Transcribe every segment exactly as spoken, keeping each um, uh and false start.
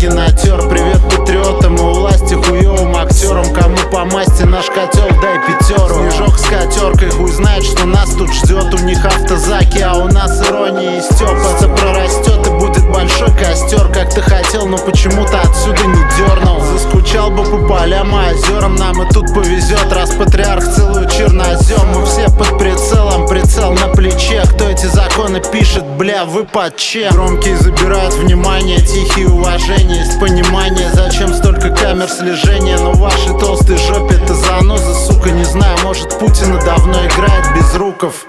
деньги натер. Привет патриотам и у власти хуёвым актерам. Кому по масти наш котел, дай пятеру. Снежок с катеркой, хуй знает, что нас тут ждет. У них автозаки, а у нас ирония и стёб. Это прорастет и будет большой костер. Как ты хотел, но почему-то отсюда не дернул. Заскучал бы по полям и озерам, нам и тут повезет. Раз патриарх целую чернозем, мы все под прицелом, прицел на плече. Кто эти законы пишет, бля, вы под чем? Громкие забирают внимание, тихие уважения. Есть понимание, зачем столько камер слежения. Но в вашей толстой жопе это заноза, сука. Не знаю, может Путина давно играет без руков.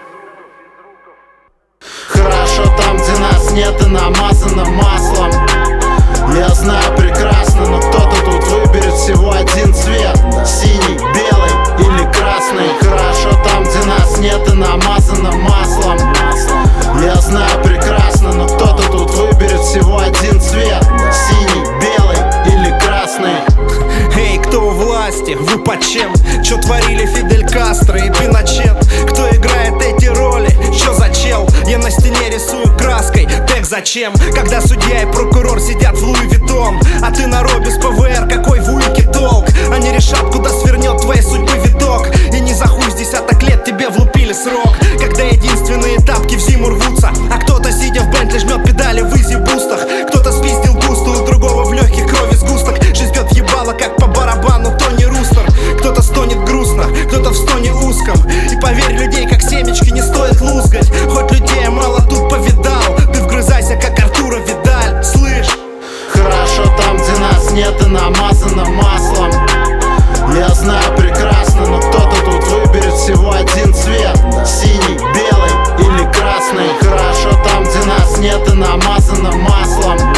Хорошо там, где нас нет и намазано маслом. Я знаю прекрасно, но кто-то тут выберет всего один цвет: синий, белый или красный. Хорошо там, где нас нет и намазано маслом. Я знаю прекрасно, но кто-то тут выберет всего один цвет: синий, белый или красный. Эй, кто у власти? Вы под чем? Чё творили Фидель Кастро и Пиночет? Кто играет эти роли? Чё за чел? Я на стене рисую краской. Тег зачем? Когда судья и прокурор сидят в Луи Виттон, а ты на робе с ПВР, какой в уйке толк? Они решат, куда свернет твоей судьбы виток. И не за хуй с десяток лет тебе влупили срок. Когда единственные тапки в зиму рвутся, а кто-то, сидя в Бентли, жмет педали в изи-бустах. Кто-то спиздил густо, у другого в легких крови сгусток. Жизнь бьет в ебало, как по барабану Тони Рустер. Кто-то стонет грустно, кто-то в стоне узком. И поверь, людей как семечки не стоит лузгать. Хоть людей мало тут повидал, ты вгрызайся, как Артура Видаль, слышь? Хорошо там, где нас нет и намазано маслом. Я знаю прекрасно, но кто-то тут выберет всего один цвет: синий, белый или красный. Хорошо там, где нас нет и намазано маслом.